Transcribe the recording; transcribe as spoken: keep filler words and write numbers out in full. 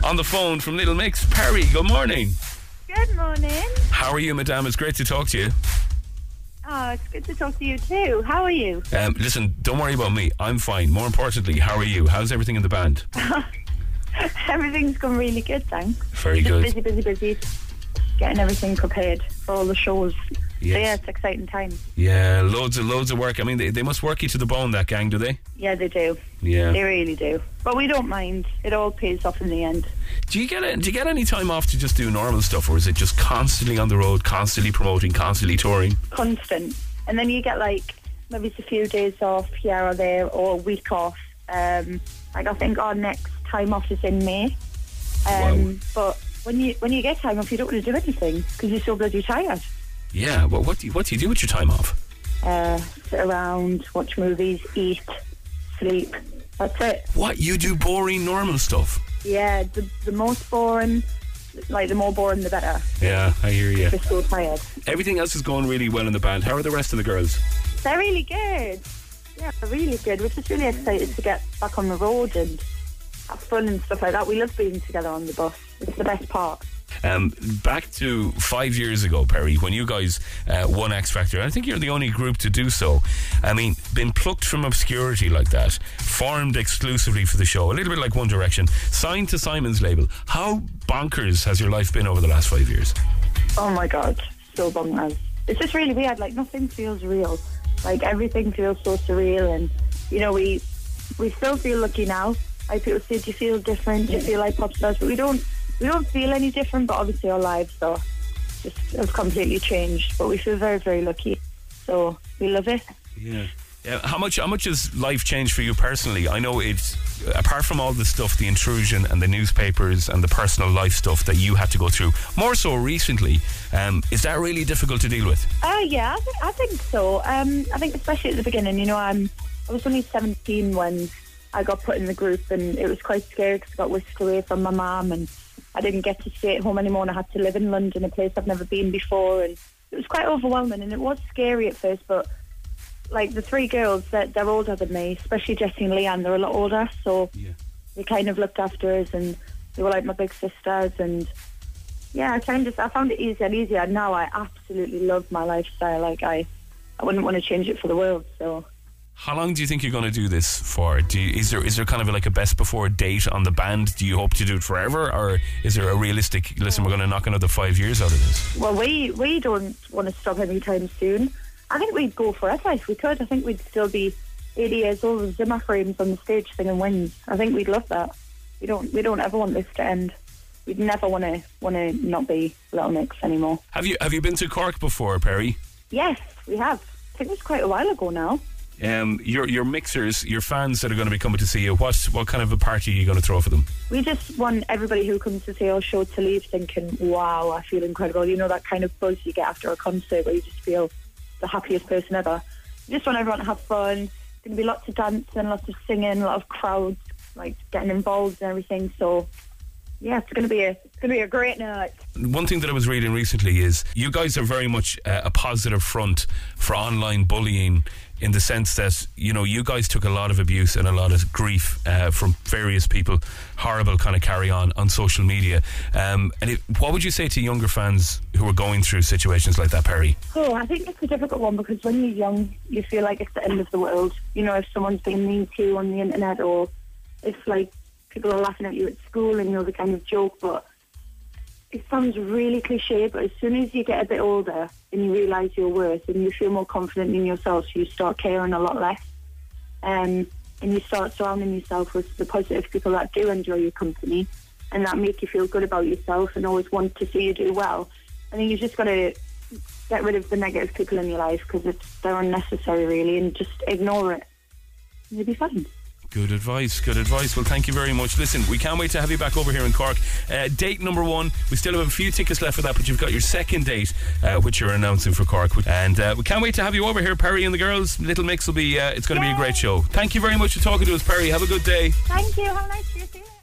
On the phone from Little Mix, Perry, good morning. Good morning. How are you, madame? It's great to talk to you. Oh, it's good to talk to you too. How are you? Um, listen, don't worry about me. I'm fine. More importantly, how are you? How's everything in the band? Everything's gone really good, thanks. Very Just good. busy, busy, busy. Getting everything prepared for all the shows. Yes. So yeah, it's exciting times. Yeah, loads of loads of work. I mean, they, they must work you to the bone, that gang, do they? Yeah, they do. Yeah. They really do. But we don't mind. It all pays off in the end. Do you get a, do you get any time off to just do normal stuff, or is it just constantly on the road, constantly promoting, constantly touring? Constant. And then you get like maybe it's a few days off here or there, or a week off. Um, like I think our next time off is in May. Um, Wow. But when you when you get time off, you don't want to do anything because you're so bloody tired. Yeah. Well, what do you, what do you do with your time off? Uh, sit around, watch movies, eat, sleep. That's it. What, you do boring normal stuff? Yeah, the, the most boring, like the more boring the better. Yeah, I hear you. You're so tired. Everything else is going really well in the band. How are the rest of the girls? They're really good. Yeah, they're really good. We're just really excited to get back on the road and have fun and stuff like that. We love being together on the bus. It's the best part. Um, back to five years ago, Perry, when you guys uh, won X Factor. I think you're the only group to do so. I mean, been plucked from obscurity like that, formed exclusively for the show, a little bit like One Direction, signed to Simon's label. How bonkers has your life been over the last five years? Oh my God, so bonkers. It's just really weird. Like nothing feels real. Like everything feels so surreal, and you know we we still feel lucky now. Like people say, do you feel different? Do you feel like pop stars? But we don't. We don't feel any different, but obviously our lives are just have completely changed. But we feel very, very lucky. So we love it. Yeah. Yeah. How much how much has life changed for you personally? I know it's, apart from all the stuff, the intrusion and the newspapers and the personal life stuff that you had to go through, more so recently, um, is that really difficult to deal with? Oh, uh, yeah, I think, I think so. Um, I think especially at the beginning, you know, I'm, I was only seventeen when I got put in the group, and it was quite scary because I got whisked away from my mum, and I didn't get to stay at home anymore, and I had to live in London, a place I've never been before, and it was quite overwhelming, and it was scary at first, but like the three girls, they're, they're older than me, especially Jessie and Leanne, they're a lot older, so yeah. They kind of looked after us, and they were like my big sisters, and yeah, I kind of, I found it easier and easier. Now I absolutely love my lifestyle. Like I, I wouldn't want to change it for the world, so. How long do you think you're going to do this for? Do you, is there is there kind of like a best before date on the band? Do you hope to do it forever, or is there a realistic, listen, we're going to knock another five years out of this? Well, we we don't want to stop anytime soon. I think we'd go forever if we could. I think we'd still be eighty years old with Zimmer frames on the stage singing Wings. I think we'd love that. We don't we don't ever want this to end. We'd never want to want to not be Little Mix anymore. Have you have you been to Cork before, Perry? Yes, we have. I think it was quite a while ago now. Um, your your mixers, your fans that are going to be coming to see you, what what kind of a party are you going to throw for them? We just want everybody who comes to see our show to leave thinking, wow, I feel incredible. You know, that kind of buzz you get after a concert where you just feel the happiest person ever. We just want everyone to have fun. There's going to be lots of dancing, lots of singing, a lot of crowds like getting involved and everything. So yeah, it's going to be a it's going to be a great night. One thing that I was reading recently is you guys are very much uh, a positive front for online bullying, in the sense that, you know, you guys took a lot of abuse and a lot of grief uh, from various people, horrible kind of carry on on social media. Um, and it, what would you say to younger fans who are going through situations like that, Perry? Oh, I think it's a difficult one because when you're young, you feel like it's the end of the world. You know, if someone's being mean to you on the internet, or if like people are laughing at you at school and you're the kind of joke, but it sounds really cliche, but as soon as you get a bit older and you realise your worth and you feel more confident in yourself, you start caring a lot less. Um, and you start surrounding yourself with the positive people that do enjoy your company and that make you feel good about yourself and always want to see you do well. I think you've just got to get rid of the negative people in your life because it's they're unnecessary, really, and just ignore it. And you'll be fine. Good advice, good advice. Well, thank you very much. Listen, we can't wait to have you back over here in Cork. Uh, date number one, we still have a few tickets left for that, but you've got your second date, uh, which you're announcing for Cork. And uh, we can't wait to have you over here, Perry and the girls. Little Mix will be, uh, it's going to be a great show. Thank you very much for talking to us, Perry. Have a good day. Thank you. Have a nice day.